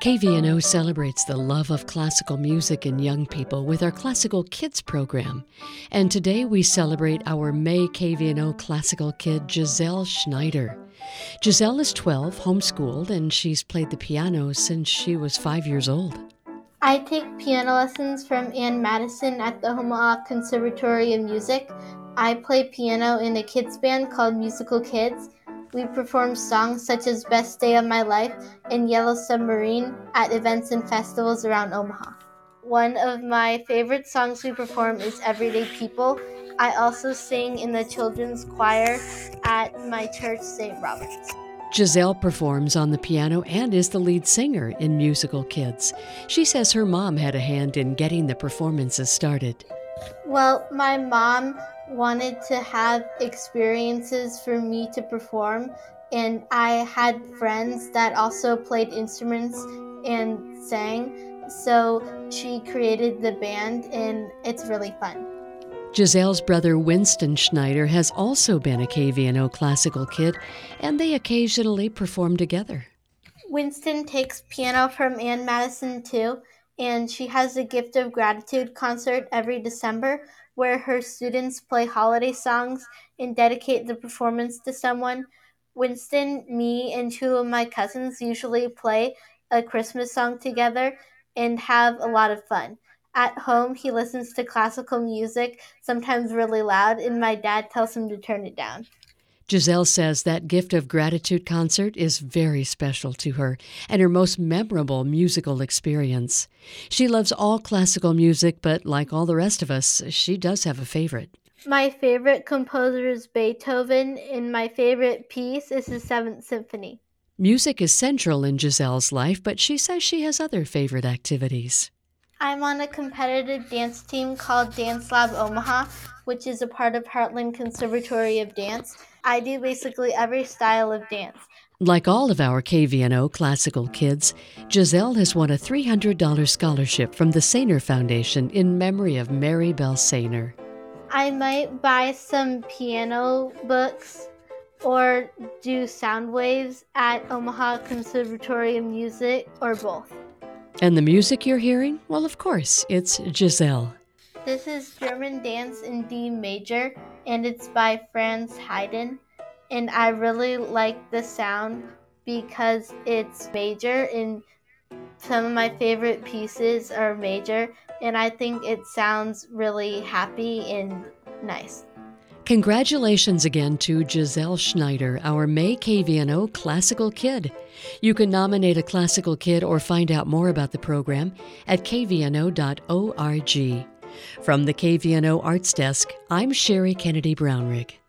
KVNO celebrates the love of classical music in young people with our Classical Kids program. And today we celebrate our May KVNO Classical Kid, Giselle Schneider. Giselle is 12, homeschooled, and she's played the piano since she was 5 years old. I take piano lessons from Ann Madison at the Omaha Conservatory of Music. I play piano in a kids band called Musical Kids. We perform songs such as Best Day of My Life and Yellow Submarine at events and festivals around Omaha. One of my favorite songs we perform is Everyday People. I also sing in the children's choir at my church, St. Robert's. Giselle performs on the piano and is the lead singer in Musical Kids. She says her mom had a hand in getting the performances started. Well, my mom wanted to have experiences for me to perform, and I had friends that also played instruments and sang, so she created the band, and it's really fun. Giselle's brother Winston Schneider has also been a KVNO Classical Kid, and they occasionally perform together. Winston takes piano from Ann Madison too, and she has a Gift of Gratitude concert every December where her students play holiday songs and dedicate the performance to someone. Winston, me, and two of my cousins usually play a Christmas song together and have a lot of fun. At home, he listens to classical music, sometimes really loud, and my dad tells him to turn it down. Giselle says that Gift of Gratitude concert is very special to her and her most memorable musical experience. She loves all classical music, but like all the rest of us, she does have a favorite. My favorite composer is Beethoven, and my favorite piece is his Seventh Symphony. Music is central in Giselle's life, but she says she has other favorite activities. I'm on a competitive dance team called Dance Lab Omaha, which is a part of Heartland Conservatory of Dance. I do basically every style of dance. Like all of our KVNO Classical Kids, Giselle has won a $300 scholarship from the Sainer Foundation in memory of Mary Bell Sainer. I might buy some piano books or do sound waves at Omaha Conservatory of Music, or both. And the music you're hearing? Well, of course, it's Giselle. This is German Dance in D major, and it's by Franz Haydn. And I really like the sound because it's major, and some of my favorite pieces are major, and I think it sounds really happy and nice. Congratulations again to Giselle Schneider, our May KVNO Classical Kid. You can nominate a Classical Kid or find out more about the program at kvno.org. From the KVNO Arts Desk, I'm Sherry Kennedy Brownrigg.